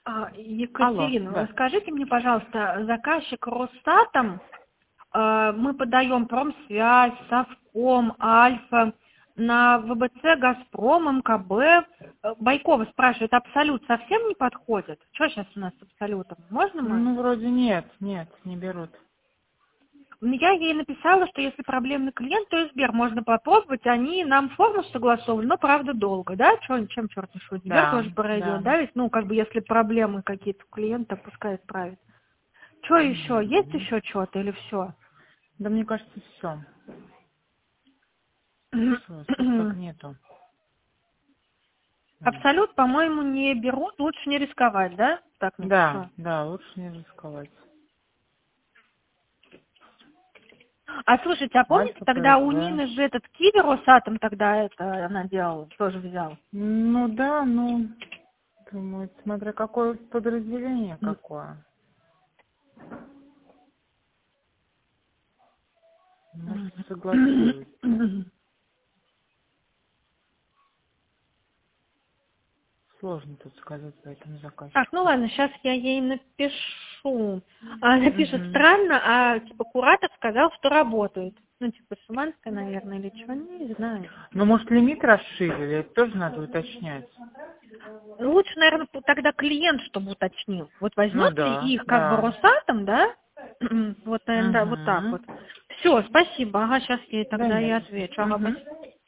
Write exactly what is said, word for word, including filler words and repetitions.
А, Алло, Екатерина, да. скажите мне, пожалуйста, заказчик Росстатом, э, мы подаем Промсвязь, Совком, Альфа, на ВБЦ, Газпром, МКБ. Э, Байкова спрашивает, Абсолют совсем не подходит? Что сейчас у нас с Абсолютом? Можно мы? Ну, вроде нет, нет, не берут. Ну, я ей написала, что если проблемный клиент, то и Сбер можно попробовать. Они нам форму согласовывали, но правда долго, да? Чё, чем черт не шутит? Сбер Да, тоже пройдет, да. да? Ведь, ну, как бы, если проблемы какие-то у клиента, пускай исправит. Что еще? Есть Мгм. еще что-то или все? Да мне кажется, все. Все, скидок нету. М. Абсолют, по-моему, не берут, лучше не рисковать, да? Так Да, написала. да, лучше не рисковать. А слушайте, а помните, Альфа, тогда у ПСВ. Нины же этот Киви Росатом тогда это она делала, тоже взял. Ну да, ну, думаю, смотря какое подразделение какое. Может, согласилась. Сложно тут сказать по этому Так, ну заказчику. ладно, сейчас я ей напишу. А, она пишет Угу. странно, а типа куратор сказал, что работает. Ну, типа Шуманская, наверное, или что, не знаю. Ну, может, лимит расширили, это тоже надо уточнять. Лучше, наверное, тогда клиент, чтобы уточнил. Вот Ну возьмет ли да, их как бы да. Росатом, да? Вот, наверное, да, вот так Угу. вот. Все, спасибо. Ага, сейчас я ей Да тогда и нет. отвечу. Ага, Угу. спасибо.